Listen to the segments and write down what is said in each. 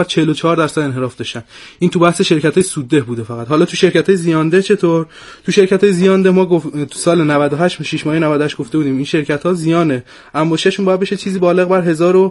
44% انحراف داشتن. این تو بحث شرکت‌های سودده بوده فقط. حالا تو شرکت‌های زیانده چطور؟ تو شرکت‌های زیانده ما تو سال 98 6 ماه 98 گفته بودیم این شرکت‌ها زیانه انباشتشون باید بشه چیزی بالغ بر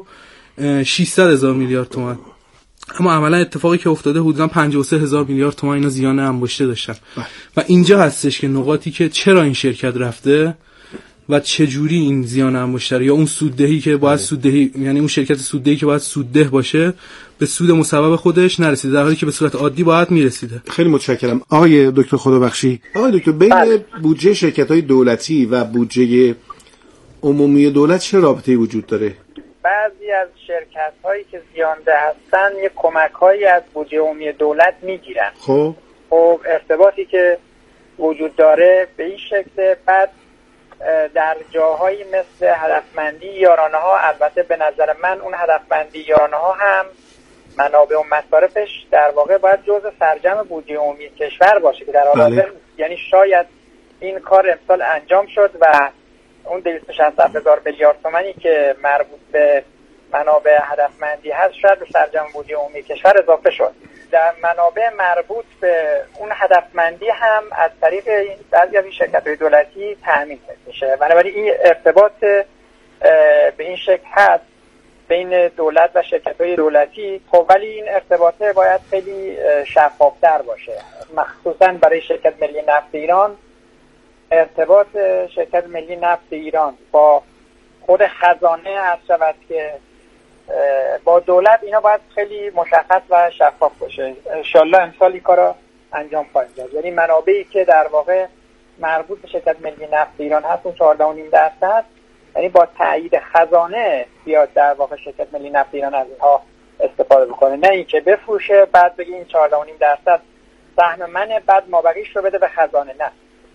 1600 میلیارد تومان. اما عملا اتفاقی که افتاده حدوداً 53000 میلیارد تومان اینا زیان انباشته داشتن. و اینجا هستش که نقاطی که چرا این شرکت رفته و چه جوری این زیان انباشته یا اون سوددهی که باید سوددهی، یعنی اون شرکت سوددهی که باید سودده باشه به سود مسبب خودش نرسیده، در حالی که به صورت عادی باید میرسیده. خیلی متشکرم آقای دکتر خدابخشی. آقای دکتر، بین بودجه شرکت‌های دولتی و بودجه عمومی دولت چه رابطه‌ای وجود داره؟ بعضی از شرکت‌هایی که زیانده هستن یه کمک‌هایی از بودجه عمومی دولت میگیرن. خب ارتباطی که وجود داره به این شکل. بعد در جاهایی مثل هدفمندی یارانه‌ها، البته به نظر من اون هدفمندی یارانه‌ها هم منابع و مصارفش در واقع باید جزء سرجم بودجه عمومی کشور باشه که در حال یعنی شاید این کار امسال انجام شد و اون 267,000 میلیارد تومانی که مربوط به منابع هدفمندی هست شاید به سرجم بودجه عمومی کشور اضافه شد. در منابع مربوط به اون هدفمندی هم از طریق بعضی از این شرکت‌های دولتی تامین میشه. بنابراین این ارتباط به این شکل هست بین دولت و شرکت‌های دولتی. خب ولی این ارتباطه باید خیلی شفاف‌تر باشه، مخصوصاً برای شرکت ملی نفت ایران. ارتباط شرکت ملی نفت ایران با خود خزانه هر شود که با دولت، اینا باید خیلی مشخص و شفاف باشه. انشالله امسال این کارا انجام خواهیم داد. یعنی منابعی که در واقع مربوط به شرکت ملی نفت ایران هست اون 14.5%، یعنی با تایید خزانه بیاد در واقع شرکت ملی نفت ایران از اینها استفاده بکنه، نه اینکه بفروشه بعد بگه این 14.5% سهم منه بعد مابقیش رو بده به خزانه. نه،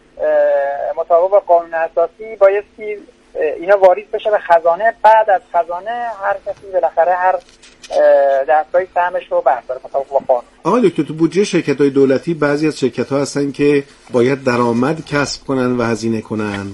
مطابق با قانون اساسی بایستی اینا واریز بشه به خزانه، بعد از خزانه هر کسی بالاخره هر دستگاهی سهمش رو برداره مطابق با قانون. آقای دکتر، تو بودجه شرکت‌های دولتی بعضی از شرکت‌ها هستن که باید درآمد کسب کنن و هزینه کنن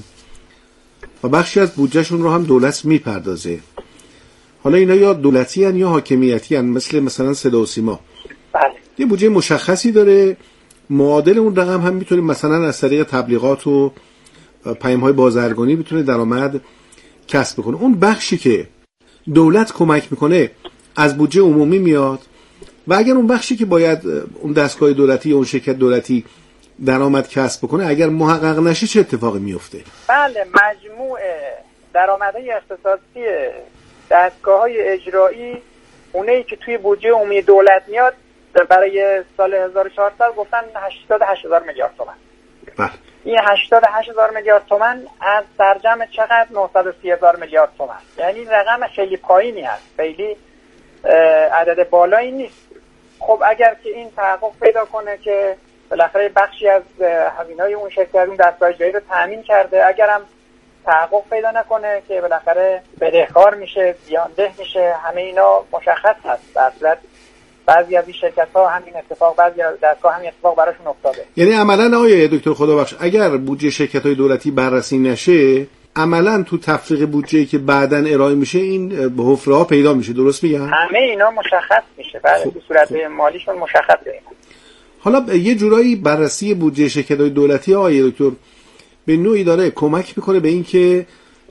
و بخشی از بودجهشون رو هم دولت میپردازه. حالا اینا یا دولتی هن یا حاکمیتی هن، مثلا صدا و سیما. بله. یه بودجه مشخصی داره، معادل اون رقم هم میتونه مثلا از طریق تبلیغات و پیام‌های بازرگانی بتونه درآمد کسب کنه. اون بخشی که دولت کمک میکنه از بودجه عمومی میاد و اگر اون بخشی که باید اون دستگاه دولتی یا اون شرکت دولتی درآمد کسب بکنه اگر محقق نشه چه اتفاقی میفته؟ بله، مجموع درآمدهای اختصاصی دستگاه‌های اجرایی اونایی که توی بودجه عمومی دولت میاد برای سال 1400 گفتن 88,000 میلیارد تومان. بله. این 88,000 میلیارد تومان از سرجم چقدر 930,000 میلیارد تومان، یعنی رقم خیلی پایینی هست، خیلی عدد بالایی نیست. خب اگر که این تحقق پیدا کنه که بالاخره بخشی از هزینه‌های اون شرکت اون دستگاه اجرایی رو تامین کرده، اگرم تحقق پیدا نکنه که بالاخره بدهکار میشه، زیانده میشه، همه اینا مشخص هست. در صورت بعضی از این شرکت‌ها همین اتفاق، بعضی از دستگاه همین اتفاق براشون افتاده. یعنی عملاً آقای دکتر خدابخش اگر بودجه شرکت‌های دولتی بررسی نشه، عملاً تو تفریق بودجه‌ای که بعداً ارائه میشه این حفره‌ها پیدا میشه، درست میگم؟ همه اینا مشخص میشه، بله. تو صورت مالیشون مشخص میشه. حالا یه جورایی بررسی بودجه شرکت‌های دولتی آقای دکتر به نوعی داره کمک میکنه به این که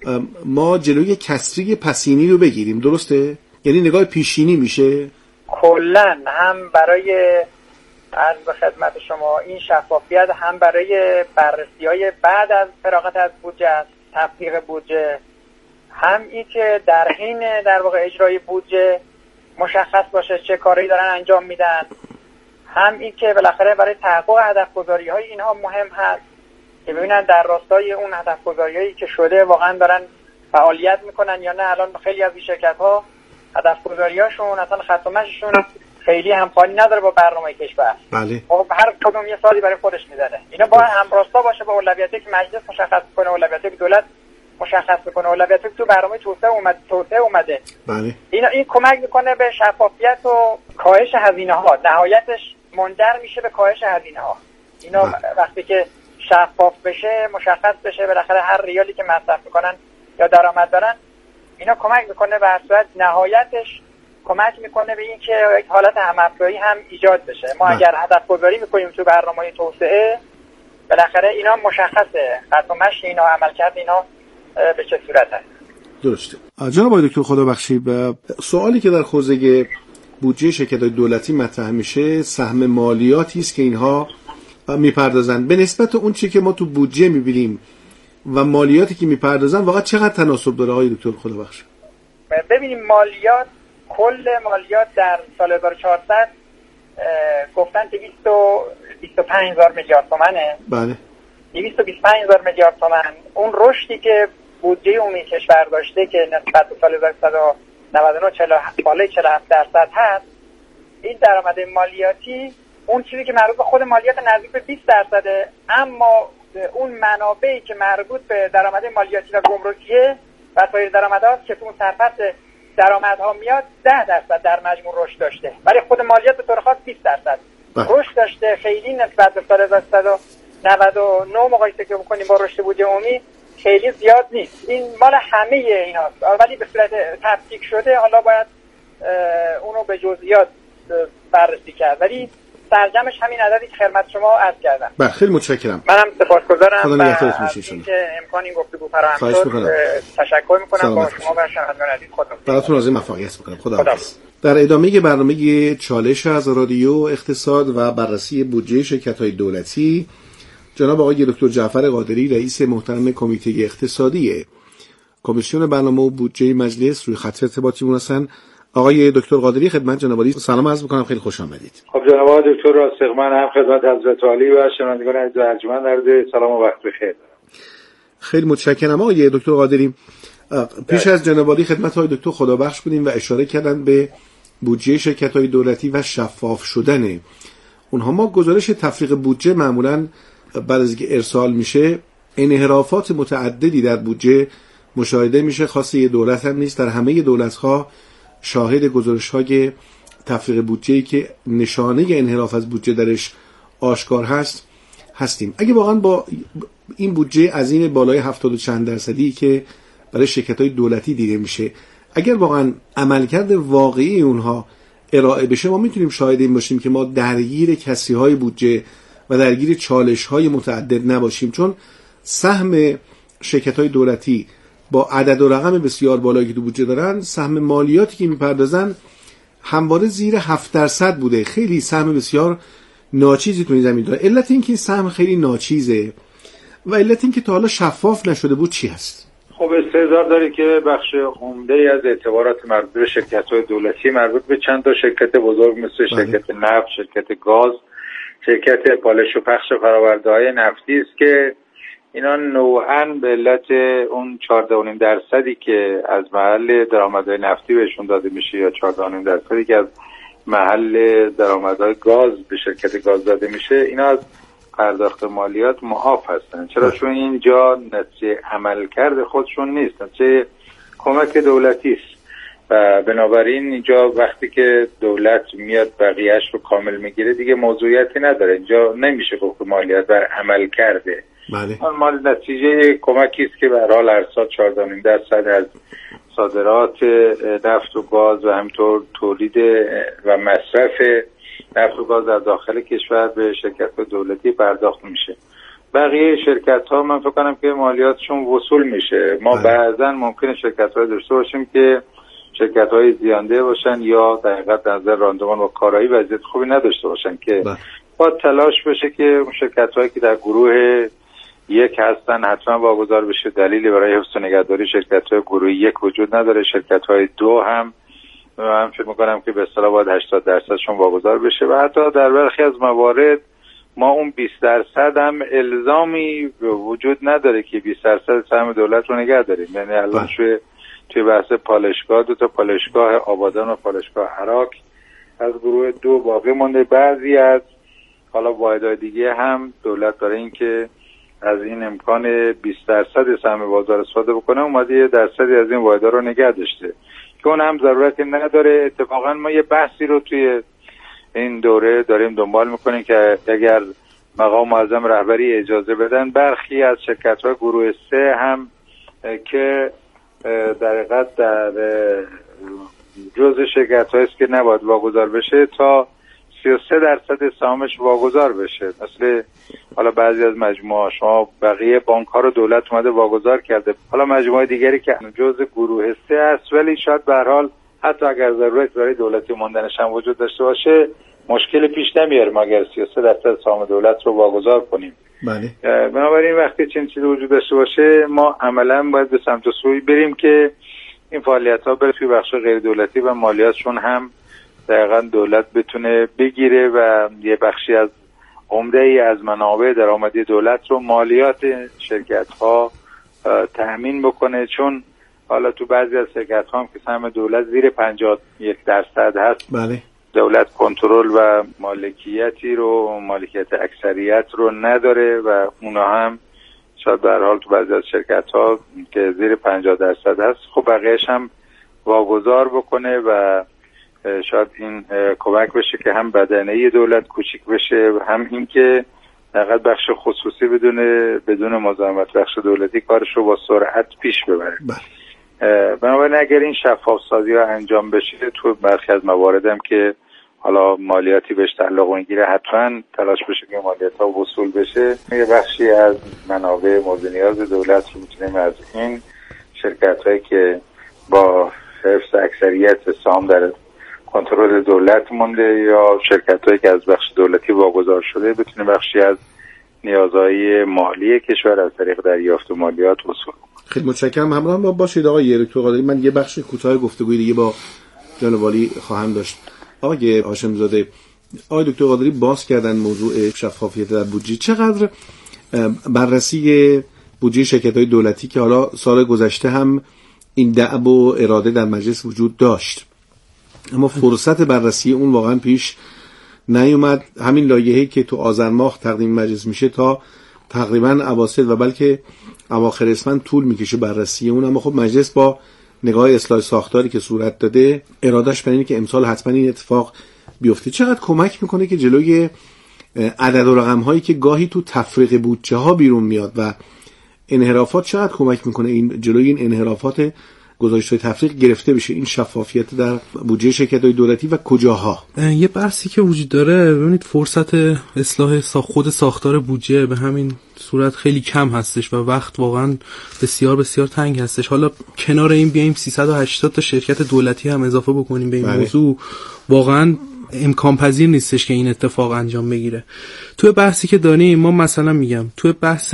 ما جلوی کسری پسینی رو بگیریم، درسته؟ یعنی نگاه پیشینی میشه کلاً هم برای عرض به خدمت شما این شفافیت، هم برای بررسی‌های بعد از فراغت از بودجه، تفریق بودجه، هم این که در حین در واقع اجرای بودجه مشخص باشه چه کاری دارن انجام میدن، هم این که بالاخره برای تحقق هدف‌گذاری‌های اینها مهم هست که ببینن در راستای اون هدف‌گذاری‌هایی که شده واقعا دارن فعالیت میکنن یا نه. الان خیلی از این شرکت‌ها هدف‌گذاری‌هاشون اصلا خط و مشیشون خیلی همخوانی نداره با برنامه کشور. بله. خب هر کدوم یه سالی برای خودش میزنه. اینا باید همراستا باشه با اولویتی که مجلس مشخص کنه، اولویتی که دولت مشخص کنه، اولویتی که تو برنامه توسعه اومده. بله. این کمک میکنه به شفافیت و کاهش هزینه‌ها. نهایتش منجر میشه به کاهش هزینه‌ها. اینا وقتی که شفاف بشه، مشخص بشه بالاخره هر ریالی که مصرف میکنن یا درآمد دارن، اینا کمک میکنه به هر صورت نهایتش کمک میکنه به این که یک حالت هم‌افزایی هم ایجاد بشه. ما اگر هدف گذاری میکنیم تو برنامه توسعه، بالاخره اینا مشخصه، خط و مشی اینا، عملکرد اینا به چه صورت هست. درسته. جناب آقای دکتر خدا بخشی، سوالی که در حوزه بودجه شرکت‌های دولتی مطرح میشه سهم مالیاتی است که اینها میپردازن. به نسبت اون چیزی که ما تو بودجه میبینیم و مالیاتی که میپردازن واقعا چقدر تناسب داره آقای دکتر خدا بخشی؟ ببینیم مالیات، کل مالیات در سال 1400 گفتن 225,000 میلیارد تومانه. بله. 225,000 میلیارد تومان. اون رشدی که بودجه عمومی کشور داشته که نسبت به سال 1999 بالای 47% هست، این درآمد مالیاتی اون چیزی که مربوط به خود مالیات نزدیک به 20%، اما اون منابعی که مربوط به درآمد مالیاتی و گمرکیه و سایر درآمدها که تو اون سرپس درآمدها میاد 10% در مجموع رشد داشته، ولی خود مالیات به طور خاص 20% رشد داشته. خیلی نسبت به سال 1999 مقایسه که بکنیم با رشد بودجه عمومی خیلی زیاد نیست. این مال همه ایناست، ولی به صورت تفکیک شده. حالا باید اونو به جزئیات بررسی کرد، ولی سرجمش همین عددی که خدمت شما عرض کردم. بله، خیلی متشکرم. منم سپاسگزارم خدا نگهدارتون باشه. که امکان این گفتگو فراهم شد. تشکر می‌کنم با شما و شنوندگان عزیز. خدا براتون آرزوی موفقیت می‌کنم. خدا. در ادامه برنامه چالش از رادیو اقتصاد و بررسی بودجه شرکت‌های دولتی، جناب آقای دکتر جعفر قادری، رئیس محترم کمیته اقتصادی کمیسیون برنامه و بودجه مجلس، روی خط ارتباطیمون هستن. آقای دکتر قادری، خدمت جناب عالی سلام عرض می‌کنم، خیلی خوش آمدید. خب جناب آقای دکتر راسخ‌من، هم خدمت حضرت عالی و شنوندگان عزیز ارجمند عرض سلام و وقت بخیر. خیلی متشکرم آقای دکتر قادری. پیش از جناب عالی خدمت آقای دکتر خدابخش بودیم و اشاره کردن به بودجه شرکت‌های دولتی و شفاف شدن اونها. ما گزارش تفریغ بودجه معمولاً بعد از اینکه ارسال میشه انحرافات متعددی در بودجه مشاهده میشه، خاص یه دولت هم نیست، در همه دولت‌ها شاهد گزارش‌های تفریغ بودجه‌ای که نشانه انحراف از بودجه درش آشکار هستیم. اگه واقعا با این بودجه عظیم بالای 70 و چند درصدی که برای شرکت‌های دولتی دیده میشه، اگر واقعا عملکرد واقعی اونها ارائه بشه، ما میتونیم شاهد این باشیم که ما درگیر کسی‌های بودجه و درگیر چالش‌های متعدد نباشیم، چون سهم شرکت‌های دولتی با عدد و رقم بسیار بالایی که تو بودجه دارن، سهم مالیاتی که میپردازن همواره زیر 7% بوده. خیلی سهم بسیار ناچیزی تو این زمین داره. علت این که این سهم خیلی ناچیزه و علت این که تا حالا شفاف نشده بود چی هست؟ خب استعداد داره که بخش عمده‌ای از اعتبارات مربوط به شرکت‌های دولتی مربوط به چند تا شرکت بزرگ مثل شرکت نفت، شرکت گاز، شرکت پالش و پخش فرآورده‌های نفتی است که اینا نوعاً به علت اون 14.5% که از محل درآمدهای نفتی بهشون داده میشه یا 14.5% که از محل درآمدهای گاز به شرکت گاز داده میشه، اینا از پرداخت مالیات معاف هستن. چرا؟ چون اینجا نتیجه عملکرد خودشون نیست، نتیجه کمک دولتی است و بنابراین اینجا وقتی که دولت میاد بقیه‌اش رو کامل میگیره دیگه موضوعیتی نداره. اینجا نمیشه گفت مالیات بر عمل کرده. بله. مال نتیجه کمکی است که به هر حال هر سال 14.5% از صادرات نفت و گاز و همینطور تولید و مصرف نفت و گاز در داخل کشور به شرکت‌های دولتی پرداخت میشه. بقیه شرکت‌ها من فکر کنم که مالیاتشون وصول میشه. ما بعضا ممکنه شرکت‌های داشته باشیم که شرکت‌های زیانده باشن یا در حقیقت نظر راندمان و کارایی وضعیت خوبی نداشته باشن که با تلاش بشه که اون شرکت‌هایی که در گروه یک هستن حتما واگذار بشه. دلیلی برای حفظ و نگهداری شرکت‌های گروه یک وجود نداره. شرکت‌های دو هم من فکر می‌کنم که به اصطلاح باید 80%شون واگذار بشه و حتی در برخی از موارد ما اون 20% هم الزامی وجود نداره که 20% سهم دولت رو نگه داریم. یعنی الان توی بحث پالشگاه، دو تا پالشگاه آبادان و پالشگاه عراق از گروه دو باقی مونده. بعضی از حالا واحدهای دیگه هم دولت برای این که از این امکان 20% سهم بازار استفاده بکنه اومده یه درصدی از این واحدها رو نگه داشته که اون هم ضرورتی نداره. اتفاقا ما یه بحثی رو توی این دوره داریم دنبال میکنیم که اگر مقام معظم رهبری اجازه بدن برخی از شرکت‌های گروه 3 هم که در حقیقت در جزء شرکت‌هایی است که نباید واگذار بشه تا 33% سهامش واگذار بشه. مثل حالا بعضی از مجموعه شما بقیه بانک‌ها رو دولت اومده واگذار کرده، حالا مجموعه دیگری که جزء گروه سه است ولی شاید به هر حال حتی اگر ضرورت برای دولتی ماندنش هم وجود داشته باشه مشکل پیش نمیاره ما اگر 33% سهام دولت رو واگذار کنیم. بله. بنابراین وقتی چنین چیزی وجود داشته باشه ما عملاً باید به سمت سوی بریم که این فعالیت‌ها بره توی بخش غیر دولتی و مالیاتشون هم دقیقاً دولت بتونه بگیره و یه بخشی از عمده‌ای از منابع درآمدی دولت رو مالیات شرکت‌ها تأمین بکنه، چون حالا تو بعضی از شرکت‌ها هم که سهم دولت زیر 51% هست. بله. دولت کنترل و مالکیت اکثریت رو نداره و اونا هم شاید به هر حال تو بعضی از شرکت‌ها که زیر 50% هست خب بقیه‌اش هم واگذار بکنه و شاید این کمک بشه که هم بدنه دولت کوچیک بشه هم این که فقط بخش خصوصی بدون مزاحمت بخش دولتی کارش رو با سرعت پیش ببره. بنابراین اگر این شفاف سازی ها انجام بشه تو برخی از مواردم که حالا مالیاتی بهش تعلق میگیره حتما تلاش بشه که مالیات ها وصول بشه. یه بخشی از منابع مورد نیاز دولت رو میتونیم از این شرکت هایی که با حفظ اکثریت سهام در کنترل دولت مونده یا شرکت هایی که از بخش دولتی واگذار شده بتونه بخشی از نیازهای مالی کشور از طریق دریافت مالیات وصول. خیلی متشکرم. همراه ما باشید آقای دکتر قادری. من یه بخش کوتاه گفتگوی دیگه با جناب والی خواهم داشت. آقای هاشم زاده، آقای دکتر قادری باز کردن موضوع شفافیت در بودجه. چقدر بررسی بودجه شرکت‌های دولتی که حالا سال گذشته هم این دعو و اراده در مجلس وجود داشت اما فرصت بررسی اون واقعا پیش نیومد. همین لایحه‌ای که تو آذر ماه تقدیم مجلس میشه تا تقریبا اواسط و بلکه اواخر اسفند طول میکشه بررسی اون، اما خب مجلس با نگاه اصلاح ساختاری که صورت داده ارادهش بر اینه که امسال حتما این اتفاق بیفته. چقدر کمک میکنه که جلوی عدد و رقم هایی که گاهی تو تفریق بودجه ها بیرون میاد و انحرافات، چقدر کمک میکنه این جلوی این انحرافات گزارش‌های تفریق گرفته بشه، این شفافیت در بودجه شرکت‌های دولتی و کجاها؟ یه بحثی که وجود داره، ببینید فرصت اصلاح خود ساختار بودجه به همین صورت خیلی کم هستش و وقت واقعا بسیار بسیار تنگ هستش. حالا کنار این بیایم 380 تا شرکت دولتی هم اضافه بکنیم به این موضوع، واقعا امکان پذیر نیستش که این اتفاق انجام بگیره. توی بحثی که داریم ما مثلا میگم توی بحث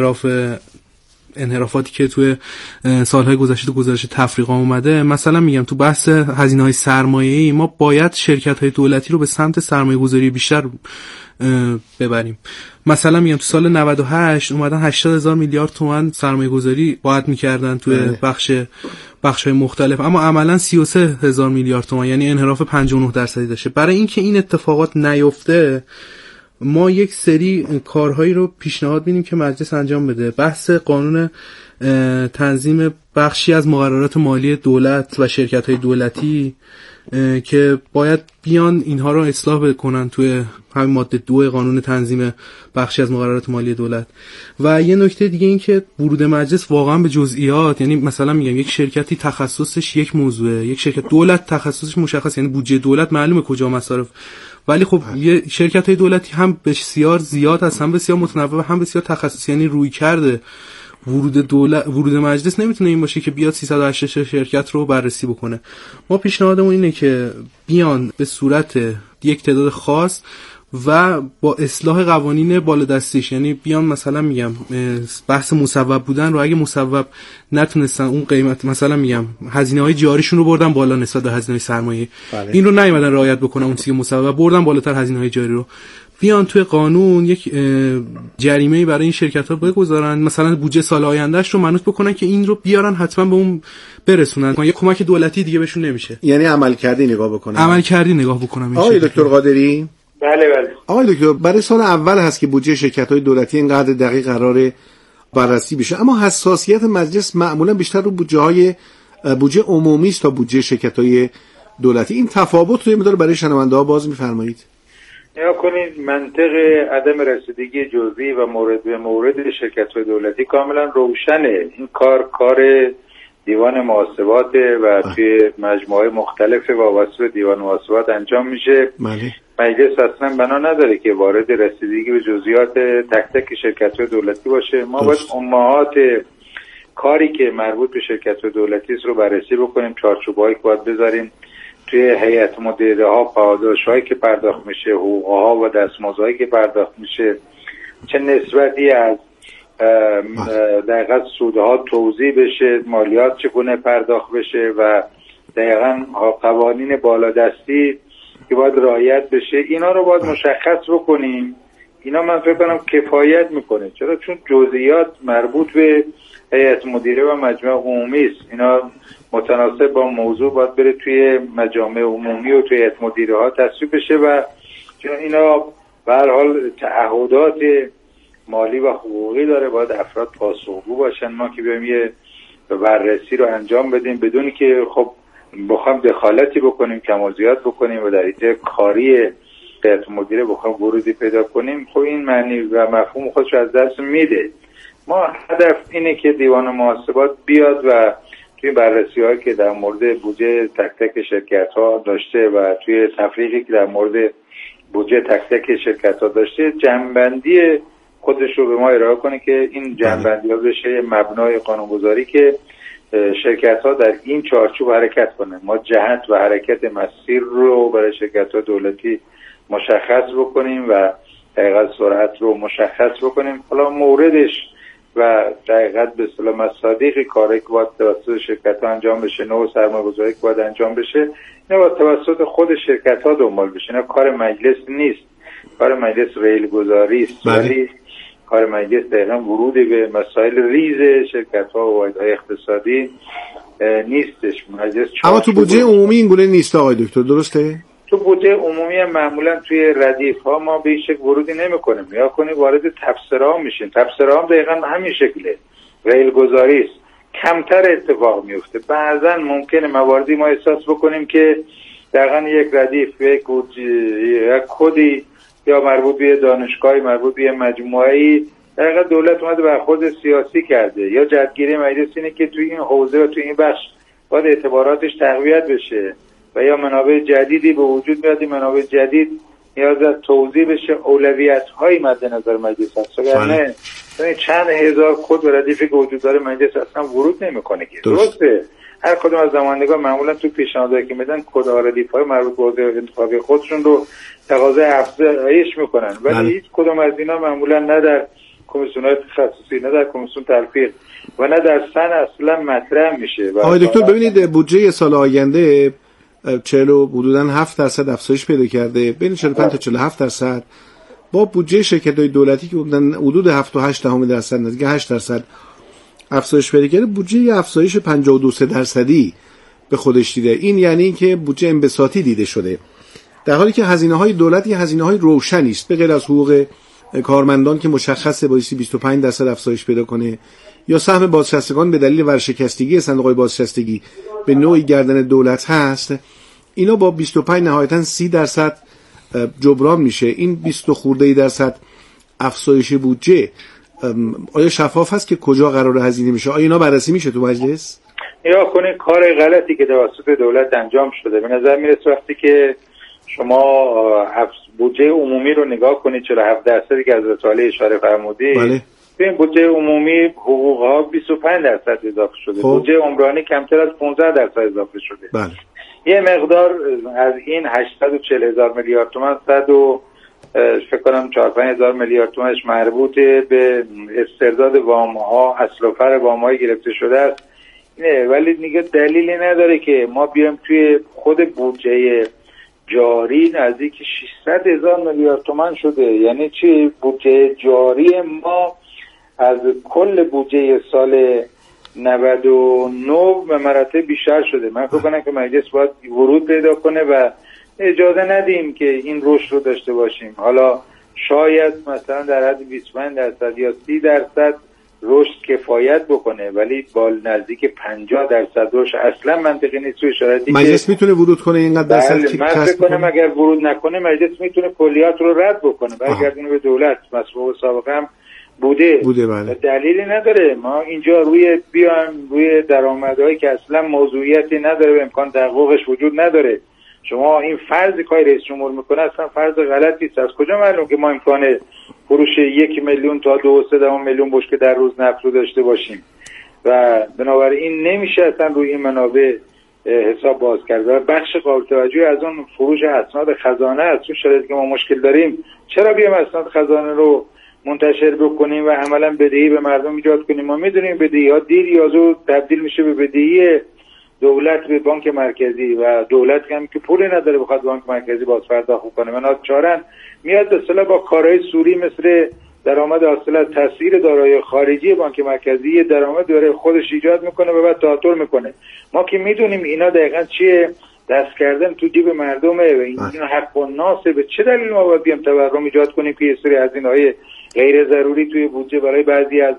انحرافاتی که توی سالهای گذشته گزارش تفریقا اومده، مثلا میگم تو بحث هزینه‌های سرمایه‌ای ما باید شرکت‌های دولتی رو به سمت سرمایه‌گذاری بیشتر ببریم. مثلا میگم تو سال 98 اومدن 80,000 میلیارد تومان سرمایه‌گذاری باید می‌کردن توی بخش‌های مختلف، اما عملاً 33,000 میلیارد تومان، یعنی انحراف 59% داشته. برای اینکه این اتفاقات نیفته ما یک سری کارهایی رو پیشنهاد می‌دیم که مجلس انجام بده. بحث قانون تنظیم بخشی از مقررات مالی دولت و شرکت‌های دولتی که باید بیان اینها رو اصلاح بکنن توی همین ماده 2 قانون تنظیم بخشی از مقررات مالی دولت. و یه نکته دیگه این که ورود مجلس واقعا به جزئیات، یعنی مثلا میگم یک شرکتی تخصصش یک موضوعه، یک شرکت دولت تخصصش مشخص، یعنی بودجه دولت معلومه کجا مصارف، ولی خب یه شرکت‌های دولتی هم بسیار زیاد هست، هم بسیار متنوع، هم بسیار تخصصی، یعنی روی کرده ورود مجلس نمیتونه این باشه که بیاد 380 شرکت رو بررسی بکنه. ما پیشنهادمون اینه که بیان به صورت یک تعداد خاص و با اصلاح قوانین بالادستیش، یعنی بیان مثلا میگم بحث مصوب بودن رو اگه مصوب نتونستن اون قیمت، مثلا میگم هزینه‌های جاریشون رو بردن بالا نسبت به هزینه‌های سرمایه، این رو نیومدن رعایت بکنن، اون چیزی مصوب بردن بالاتر هزینه‌های جاری رو، بیان توی قانون یک جریمه‌ای برای این شرکت‌ها بگذارن، مثلا بودجه سال آیندهش رو منوط بکنن که این رو بیارن حتما به اون برسونن. یه کمک دولتی دیگه بهشون نمیشه. یعنی عملکردی نگاه بکنن. آقای دکتر قادری؟ بله. آقای دکتر، برای سال اول هست که بودجه شرکت‌های دولتی اینقدر دقیق قراره بررسی بشه، اما حساسیت مجلس معمولا بیشتر رو بودجه عمومی است تا بودجه شرکت‌های دولتی. این تفاوت رو یه مقدار برای شنونده‌ها باز می‌فرمایید؟ نگاه کنید، منطق عدم رسیدگی جزئی و مورد به مورد شرکت‌های دولتی کاملا روشنه. این کار دیوان محاسبات و توی مجموعه مختلف وابسته به دیوان محاسبات انجام میشه. مجلس اصلا بنا نداره که وارد رسیدگی به جزئیات تک تک شرکت‌های دولتی باشه. ما باید امهات کاری که مربوط به شرکت‌های دولتی است رو بررسی بکنیم، چارچوبایی که باید بذاریم توی هیئت مدیره ها، پاداشهایی که پرداخت میشه، حقوق‌ها و دستمزدهایی که پرداخت میشه، چه نسبتی از دقیقاً سودها توزیع بشه، مالیات چگونه پرداخت بشه و دقیقاً قوانین بالادستی که باید رعایت بشه، اینا رو باید مشخص بکنیم. اینا من فکر کنم کفایت میکنه. چرا؟ چون جزئیات مربوط به هیئت مدیره و مجمع عمومی است. اینا متناسب با موضوع باید بره توی مجامع عمومی و توی هیئت مدیره ها تصویب بشه و چون اینا به هر حال تعهدات مالی و حقوقی داره، باید افراد پاسخگو باشن. ما که بیایم یه بررسی رو انجام بدیم بدون که خب بخوام دخالتی بکنیم، کم و زیاد بکنیم و در ایده کاری هیئت مدیره بخوام ورودی پیدا کنیم، خب این معنی و مفهوم خودش از دست میده. ما هدف اینه که دیوان محاسبات بیاد و توی بررسی‌هایی که در مورد بودجه تک تک شرکت‌ها داشته و توی تفریقی که در مورد بودجه تک تک شرکت‌ها داشته، جمع‌بندی خودش رو به ما ارائه کنه که این جمع‌بندی‌ها بشه مبنای قانون‌گذاری که شرکت‌ها در این چارچوب حرکت کنن. ما جهت و حرکت مسیر رو برای شرکت‌های دولتی مشخص بکنیم و دقیقاً سرعت رو مشخص بکنیم. حالا موردش و دقیقاً به اصطلاح مصادیق کاری که باید توسط شرکت‌ها انجام بشه، نوع سرمایه‌گذاری که باید انجام بشه، اینا باید توسط خود شرکت‌ها دنبال بشه. اینا کار مجلس نیست. کار مجلس ریل گذاری است، ولی کار مجلس دقیقاً ورود به مسائل ریز شرکت‌ها و واحدهای اقتصادی نیستش. مجلس اما تو بودجه عمومی این گونه نیست آقای دکتر، درسته؟ تو بودجه عمومی معمولا توی ردیف‌ها ما به این شکل ورودی نمی‌کنیم. یا کنیم وارد تبصره‌ها میشیم. تبصره‌ها دقیقاً همین شکله. ریل گذاری است. کمتر اتفاق میفته. بعضاً ممکنه مواردی ما احساس بکنیم که دقیقاً یک ردیف، یک کدی یا مربوط به دانشگاهی، مربوط به مجموعه‌ای، دقیقاً دولت اومده برخورد سیاسی کرده یا جدگیری مجلس اینه که توی این حوزه و توی این بخش باید اعتباراتش تقویت بشه و یا منابع جدیدی به وجود میاد. این منابع جدید نیاز از توضیح بشه، اولویت‌های مد نظر مجلس هست. یعنی چند هزار کد و ردیفی که وجود داره مجلس اصلا ورود نمی‌کنه که درسته. هر کدوم از نمایندگان معمولا تو پیشنهادایی که میدن کد و ردیف‌های مربوط به حوزه انتخابی خودشون رو تقاضای افزایش میکنن، ولی هیچ کدوم از اینا معمولا نه در کمیسیون‌های تخصصی، نه در کمیسیون تلفیق و نه در سن اصلا مطرح میشه. آقای دکتر ببینید بودجه سال آینده 40 حدوداً 7% افزایش پیدا کرده، بین 45 تا 47%، با بودجه شرکت‌های دولتی که حدود 7.8% نزدیک 8% افزایش پیدا کرده. بودجه افزایش 52% به خودش دیده. این یعنی که بودجه انبساطی دیده شده، در حالی که هزینه‌های دولت هزینه‌های روشنی است، به غیر از حقوق کارمندان که مشخصه بایستی 25% افزایش پیدا کنه، یا سهم بازنشستگان به دلیل ورشکستگی صندوق‌های بازنشستگی به نوعی گردن دولت هست. اینا با 25 نهایتاً 30% جبران میشه. این 20 خورده درصد افزایش بودجه آیا شفاف هست که کجا قرار هزینه میشه؟ آیا اینا بررسی میشه تو مجلس؟ یا کنه کار غلطی که توسط دولت انجام شده به نظر میرسه وقتی که شما بودجه عمومی رو نگاه کنید 47% که از رساله اشاره فرمودید. بله. ببین بودجه عمومی حقوق‌ها 25% اضافه شده. بودجه عمرانی کمتر از 15% اضافه شده. بله. یه مقدار از این 840,000 میلیارد تومان فکر کنم 4-5,000 میلیارد تومانش مربوط به استرداد وام‌ها، اصل و فرع وام‌های گرفته شده است. نه، ولی دیگه دلیلی نداره که ما بیایم توی خود بودجه جاری نزدیک 600,000 میلیارد تومان شده. یعنی چی؟ بودجه جاری ما از کل بودجه سال 99 به مراتب بیشتر شده. من فکر کنم که مجلس باید ورود پیدا کنه و اجازه ندیم که این رشد رو داشته باشیم. حالا شاید مثلا در حد 25% یا 30% رشد کفایت بکنه، ولی با نزدیک 50% رشد اصلا منطقی نیست. توی شرایطی مجلس میتونه ورود کنه اینقدر درصد من فکر کنم اگر ورود نکنه مجلس میتونه کلیات رو رد بکنه، برگردونه به دولت. مسئول سابقه هم بوده بله. دلیلی نداره ما اینجا روی درآمدهایی که اصلا موضوعیتی نداره و امکان تحققش وجود نداره شما این فرض که رئیس جمهور میکنه اصلا فرض غلطی است. از کجا معلوم که ما امکان فروش 1 میلیون تا 2.3 میلیون بشکه در روز نفت رو داشته باشیم و بنابراین نمیشه اصلا روی این منابع حساب باز کرد و بخش قابل توجهی از اون فروش اسناد خزانه است. تو شرایطی که ما مشکل داریم چرا بیام اسناد خزانه رو منتشر بکنیم و عملا بدهی به مردم ایجاد کنیم؟ ما میدونیم بدهی ها دیر یا زود تبدیل میشه به بدهی دولت به بانک مرکزی و دولت هم که پولی نداره بخواد بانک مرکزی باز پرداخت کنه و ناچارن میاد به اصطلاح با کارهای سوری مثل درآمد حاصل از تسعیر دارایی خارجی بانک مرکزی درآمد داره خودش ایجاد میکنه و بعد تعطیل میکنه. ما که میدونیم اینا دقیقاً چیه، دست کردن تو جیب مردمه و این حق الناسه. به چه دلیل ما باید بیام تورم ایجاد کنیم که یه سری هزینه‌های غیر ضروری توی بودجه برای بعضی از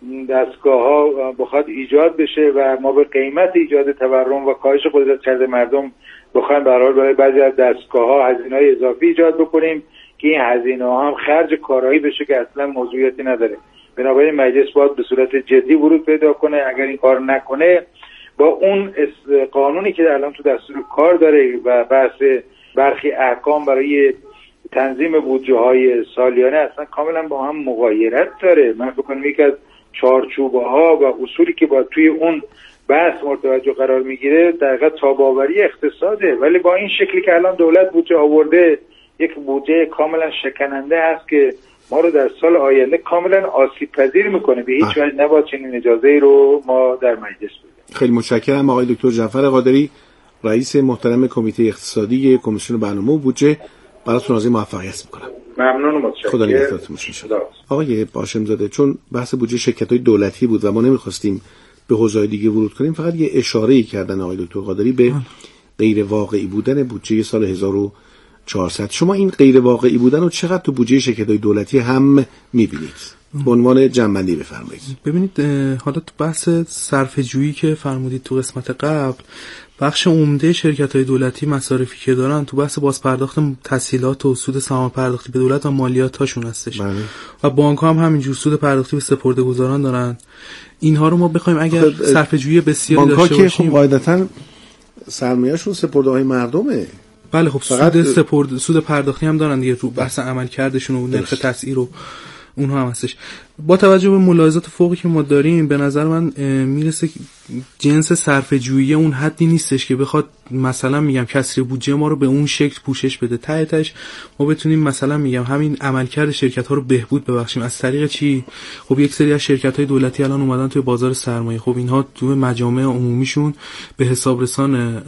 دستگاه‌ها بخواد ایجاد بشه و ما به قیمت ایجاد تورم و کاهش قدرت خرید مردم بخوایم به هر حال برای بعضی از دستگاه‌ها هزینه‌های اضافی ایجاد بکنیم که این هزینه‌ها هم خرج کارایی بشه که اصلا موضوعیتی نداره. بنابراین مجلس باید به صورت جدی ورود پیدا کنه. اگر این کار نکنه با اون قانونی که الان تو دستور کار داره و بحث برخی احکام برای تنظیم بودجه‌های سالیانه اصلا کاملا با هم مغایرت داره. من فکر کنم یکی از چارچوب‌ها و اصولی که با توی اون بحث مورد توجه قرار میگیره در واقع تاب‌آوری اقتصاده، ولی با این شکلی که الان دولت بودجه آورده یک بودجه کاملا شکننده هست که ما رو در سال آینده کاملا آسیب پذیر میکنه. به هیچ وجه نباید چنین اجازه‌ای رو ما در مجلس بدیم. خیلی متشکرم آقای دکتر جعفر قادری، رئیس محترم کمیته اقتصادی کمیسیون برنامه و بودجه. براتون آرزوی موفقیت میکنم. ممنون و متشکرم. خدا نگهدارتون باشه. آقای هاشم‌زاده، چون بحث بودجه شرکت‌های دولتی بود و ما نمی‌خواستیم به حوزه‌های دیگه ورود کنیم، فقط یه اشاره‌ای کردن آقای دکتر قادری به غیر واقعی بودن بودجه سال 1400. شما این غیر واقعی بودن رو چقدر تو بودجه شرکت‌های دولتی هم می‌بینید؟ به عنوان جنبندی بفرمایید. ببینید حالا تو بحث صرفه‌جویی که فرمودید تو قسمت قبل، بخش عمده شرکت‌های دولتی مصارفی که دارن تو بحث بازپرداخت تسهیلات و سود سهام پرداختی به دولت و مالیات‌هاشون هستش. و بانک‌ها هم همینجور سود پرداختی به سپرده‌گذاران دارن. اینها رو ما بخوایم اگر صرفه‌جویی بسیاری داشته باشیم، بانک‌ها که خب قاعدتاً سرمایه‌شون سپرده‌های مردمه. بله خب سود پرداختی هم دارن دیگه، رو بحث عملکردشون و نرخ تسعیر و اونها هم هستش. با توجه به ملاحظات فوقی که ما داریم به نظر من میرسه جنس صرفه‌جویی اون حدی نیستش که بخواد مثلا میگم کسری بودجه ما رو به اون شکل پوشش بده. تهش ما بتونیم مثلا میگم همین عملکرد شرکت‌ها رو بهبود ببخشیم. از طریق چی؟ خب یک سری از شرکت‌های دولتی الان اومدن توی بازار سرمایه. خب اینها توی مجامع عمومیشون به حسابرسان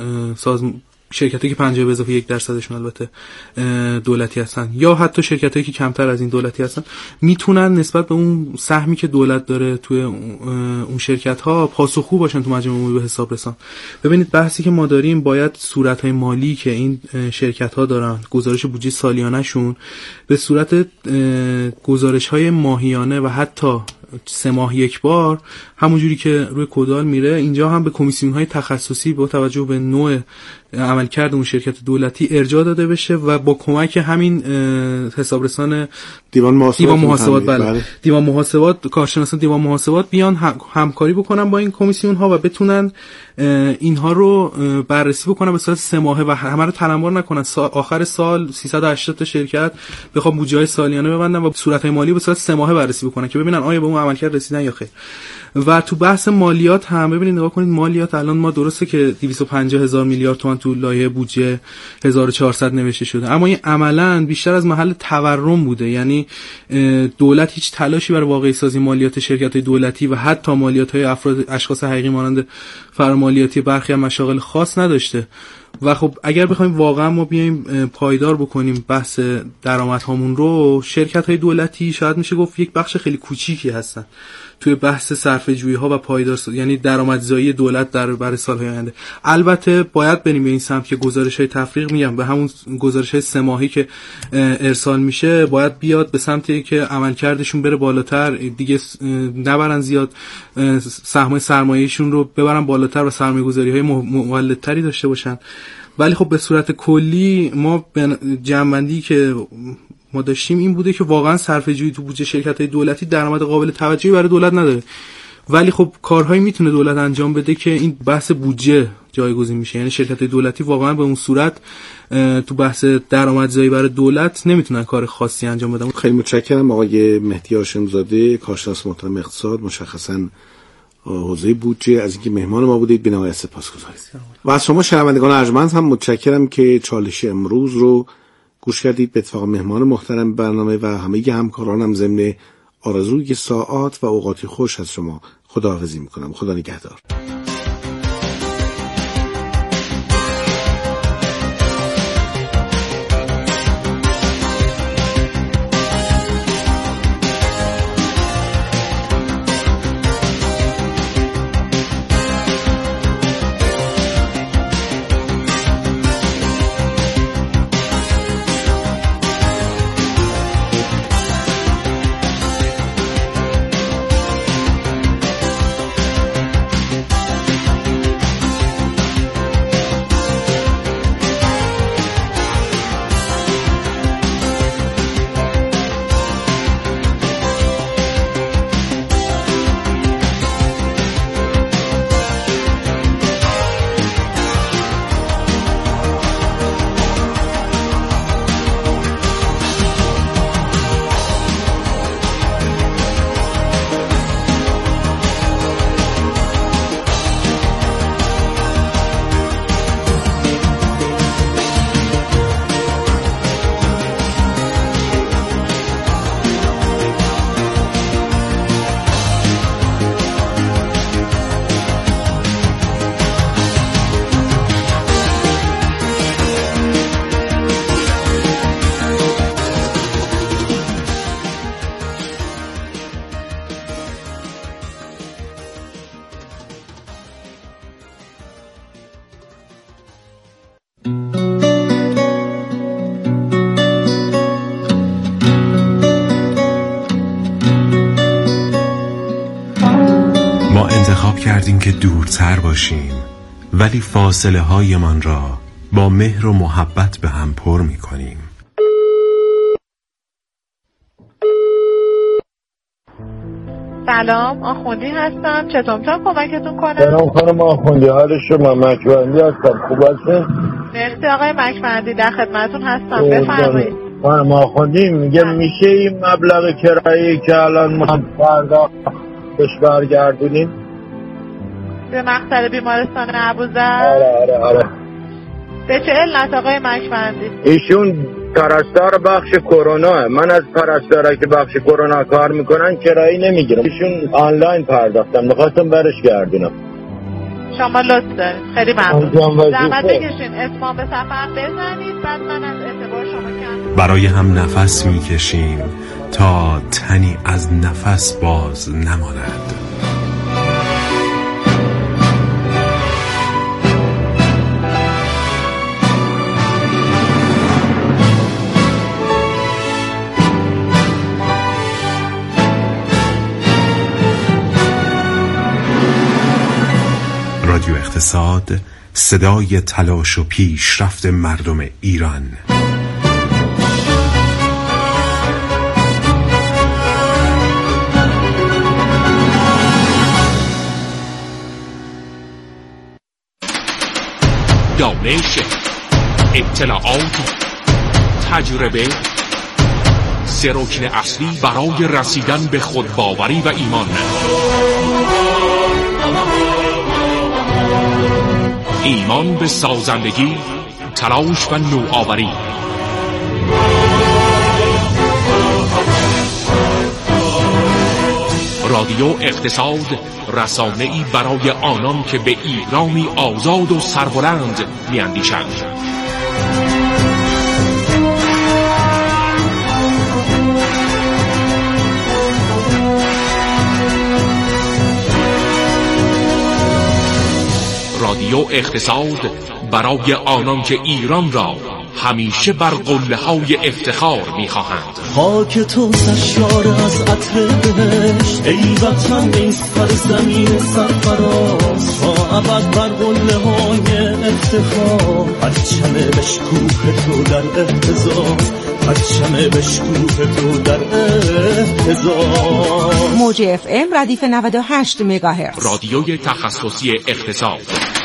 شرکتایی که 50%-1% البته دولتی هستن یا حتی شرکتایی که کمتر از این دولتی هستن میتونن نسبت به اون سهمی که دولت داره توی اون شرکت ها پاسخگو باشن تو مجمع عمومی به حساب رسان. ببینید بحثی که ما داریم باید صورت‌های مالی که این شرکت ها دارن، گزارش بودجه سالیانه شون به صورت گزارش‌های ماهیانه و حتی 3 ماه یک بار همونجوری که روی کدال میره اینجا هم به کمیسیون‌های تخصصی با توجه به نوع عملکرد اون شرکت دولتی ارجاع داده بشه و با کمک همین حسابرسان دیوان محاسبات دیوان محاسبات کارشناسان دیوان محاسبات بیان همکاری بکنن با این کمیسیون ها و بتونن اینها رو بررسی بکنن به صورت 3 ماهه و همه رو تنمار نکنن. آخر سال 380 تا شرکت بخوام بودجه‌های سالیانه ببندن و صورت‌های مالی به صورت 3 ماهه بررسی بکنن که ببینن آیا به اون عملکرد رسیدن یا خیر. و تو بحث مالیات هم ببینید نگاه کنید، مالیات الان ما درسته که 250,000 میلیارد تومان تو لایحه بودجه 1400 نوشته شده، اما این عملاً بیشتر از محل تورم بوده. یعنی دولت هیچ تلاشی برای واقعی سازی مالیات شرکت‌های دولتی و حتی مالیات‌های افراد اشخاص حقیقی مانند فرامالیاتی برخی از مشاغل خاص نداشته. و خب اگر بخوایم واقعا ما بیایم پایدار بکنیم بحث درآمدهامون رو، شرکت‌های دولتی شاید میشه گفت یک بخش خیلی کوچیکی هستن توی بحث صرفه‌جویی‌ها و پایدار یعنی درآمدزایی دولت در برای سال‌های آینده. البته باید بریم به این سمت که گزارش‌های تفریق میگم به همون گزارش‌های 3 ماهی که ارسال میشه باید بیاد به سمتی که عملکردشون بره بالاتر، دیگه نبرن زیاد سهم سرمایه‌شون رو ببرن بالاتر و سرمایه‌گذاری‌های مولدتری داشته باشن. ولی خب به صورت کلی ما جمع‌بندی که ما داشتیم این بوده که واقعا صرفه‌جویی تو بودجه شرکت‌های دولتی درآمد قابل توجهی برای دولت نداره، ولی خب کارهایی میتونه دولت انجام بده که این بحث بودجه جایگزین میشه. یعنی شرکت‌های دولتی واقعا به اون صورت تو بحث درآمدزایی برای دولت نمیتونن کار خاصی انجام بدن. خیلی متشکرم آقای مهدی هاشم‌زاده، کارشناس محترم اقتصاد، مشخصاً حوزه بودجه، از اینکه مهمان ما بودید بی‌نهایت سپاسگزارم. و از شما شنوندگان ارجمند هم متشکرم که چالش امروز رو گوش کردید. به اتفاق مهمان محترم برنامه و همه همکارانم ضمن آرزوی ساعات و اوقاتی خوش از شما خداحافظی میکنم. خدا نگهدار. کردیم که دورتر باشیم، ولی فاصله های من را با مهر و محبت به هم پر می کنیم. سلام، آخوندی هستم. چطور میتونم کمکتون کنم؟ سلام خانم آخوندی، حال شما؟ مکبندی هستم. خوب هستین؟ مرسی آقای مکبندی، در خدمتتون هستم. بفرمایید. خانم آخوندی میگه میشه این مبلغ کرایه‌ای که الان ما فردا بهش برگردونیم به مقصد بیمارستان ابوذر؟ آره. به چه علت آقای مکبندی؟ ایشون پرستار بخش کرونا، من از پرستارا که بخش کرونا کار میکنن کرایه نمیگیرم. ایشون آنلاین پرداختم، میخواستم برش گردونم. شما لطف دارید، خیلی ممنون. زحمت بکشین اسمام به صفحه بزنید، بعد من از اعتبار شما کم. برای هم نفس میکشیم تا تنی از نفس باز نماند. رادیو اقتصاد، صدای تلاش و پیشرفت مردم ایران. دانش، اطلاعات، تجربه، سه رکن اصلی برای رسیدن به خودباوری و ایمان. ایمان به سازندگی، تلاش و نوآوری. رادیو اقتصاد، رسانه‌ای برای آنان که به ایرانی آزاد و سربلند می‌اندیشند. رادیو اقتصاد برای آنان که ایران را همیشه بر قله‌های افتخار می‌خواهند. خاک تو سرشار از عطر بهشت، ای وطن ای سرزمین سرفراز، تا ابد بر قله‌های افتخار، پرچم بشکوه تو در اهتزاز، پرچم بشکوه تو در احتضار. موج FM ردیف 98 مگاهرتز، رادیوی تخصصی اقتصاد.